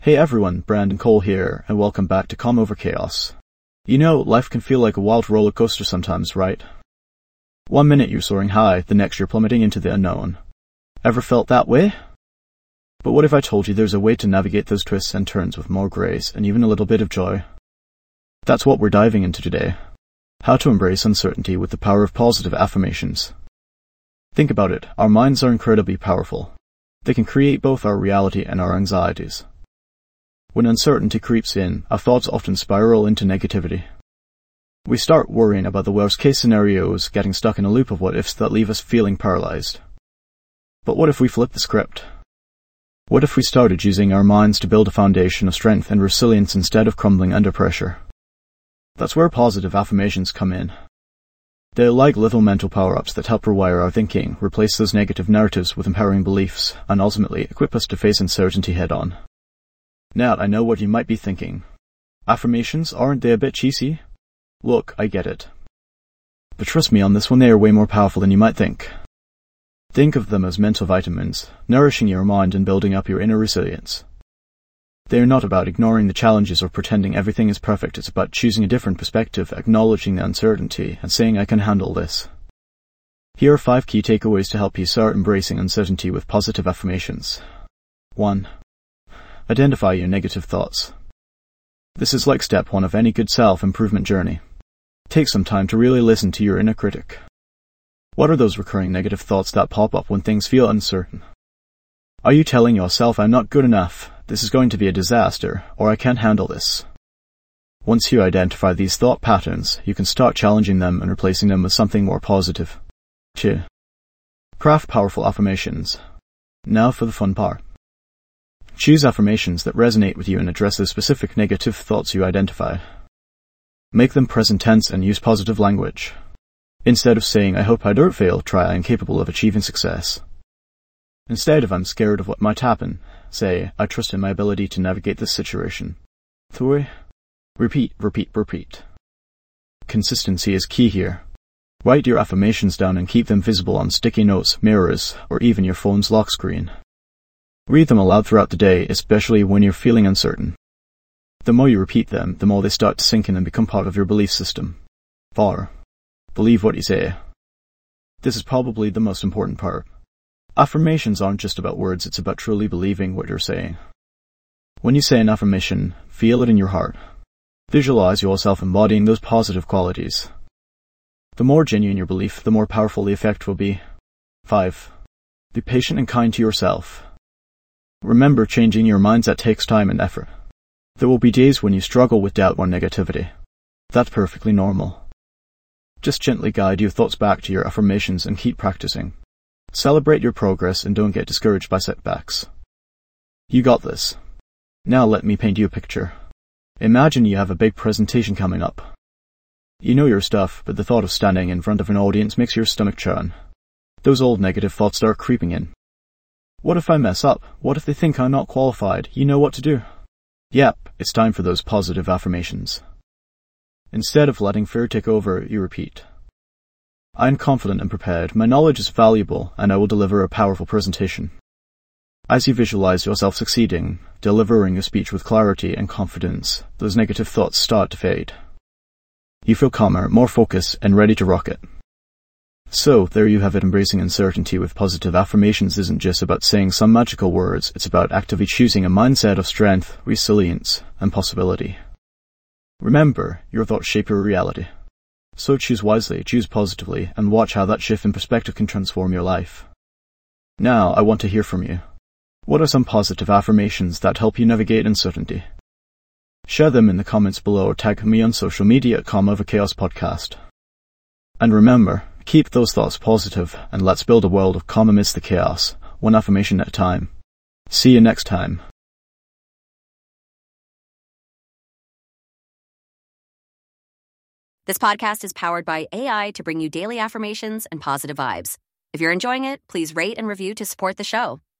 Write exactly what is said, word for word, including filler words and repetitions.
Hey everyone, Brandon Cole here, and welcome back to Calm Over Chaos. You know, life can feel like a wild roller coaster sometimes, right? One minute you're soaring high, the next you're plummeting into the unknown. Ever felt that way? But what if I told you there's a way to navigate those twists and turns with more grace and even a little bit of joy? That's what we're diving into today. How to embrace uncertainty with the power of positive affirmations. Think about it, our minds are incredibly powerful. They can create both our reality and our anxieties. When uncertainty creeps in, our thoughts often spiral into negativity. We start worrying about the worst-case scenarios, getting stuck in a loop of what-ifs that leave us feeling paralyzed. But what if we flip the script? What if we started using our minds to build a foundation of strength and resilience instead of crumbling under pressure? That's where positive affirmations come in. They're like little mental power-ups that help rewire our thinking, replace those negative narratives with empowering beliefs, and ultimately equip us to face uncertainty head-on. Now, I know what you might be thinking. Affirmations, aren't they a bit cheesy? Look, I get it. But trust me on this one, they are way more powerful than you might think. Think of them as mental vitamins, nourishing your mind and building up your inner resilience. They are not about ignoring the challenges or pretending everything is perfect. It's about choosing a different perspective, acknowledging the uncertainty, and saying, I can handle this. Here are five key takeaways to help you start embracing uncertainty with positive affirmations. one. Identify your negative thoughts. This is like step one of any good self-improvement journey. Take some time to really listen to your inner critic. What are those recurring negative thoughts that pop up when things feel uncertain? Are you telling yourself, I'm not good enough, this is going to be a disaster, or I can't handle this? Once you identify these thought patterns, you can start challenging them and replacing them with something more positive. two. Craft powerful affirmations. Now for the fun part. Choose affirmations that resonate with you and address the specific negative thoughts you identify. Make them present tense and use positive language. Instead of saying, I hope I don't fail, try, I am capable of achieving success. Instead of, I'm scared of what might happen, say, I trust in my ability to navigate this situation. three. Repeat, repeat, repeat. Consistency is key here. Write your affirmations down and keep them visible on sticky notes, mirrors, or even your phone's lock screen. Read them aloud throughout the day, especially when you're feeling uncertain. The more you repeat them, the more they start to sink in and become part of your belief system. four. Believe what you say. This is probably the most important part. Affirmations aren't just about words, it's about truly believing what you're saying. When you say an affirmation, feel it in your heart. Visualize yourself embodying those positive qualities. The more genuine your belief, the more powerful the effect will be. five. Be patient and kind to yourself. Remember, changing your mindset takes time and effort. There will be days when you struggle with doubt or negativity. That's perfectly normal. Just gently guide your thoughts back to your affirmations and keep practicing. Celebrate your progress and don't get discouraged by setbacks. You got this. Now let me paint you a picture. Imagine you have a big presentation coming up. You know your stuff, but the thought of standing in front of an audience makes your stomach churn. Those old negative thoughts start creeping in. What if I mess up? What if they think I'm not qualified? You know what to do. Yep, it's time for those positive affirmations. Instead of letting fear take over, you repeat. I am confident and prepared, my knowledge is valuable, and I will deliver a powerful presentation. As you visualize yourself succeeding, delivering your speech with clarity and confidence, those negative thoughts start to fade. You feel calmer, more focused, and ready to rock it. So, there you have it. Embracing uncertainty with positive affirmations isn't just about saying some magical words, it's about actively choosing a mindset of strength, resilience, and possibility. Remember, your thoughts shape your reality. So choose wisely, choose positively, and watch how that shift in perspective can transform your life. Now, I want to hear from you. What are some positive affirmations that help you navigate uncertainty? Share them in the comments below or tag me on social media at Calm Over Chaos Podcast. And remember, keep those thoughts positive, and let's build a world of calm amidst the chaos, one affirmation at a time. See you next time. This podcast is powered by A I to bring you daily affirmations and positive vibes. If you're enjoying it, please rate and review to support the show.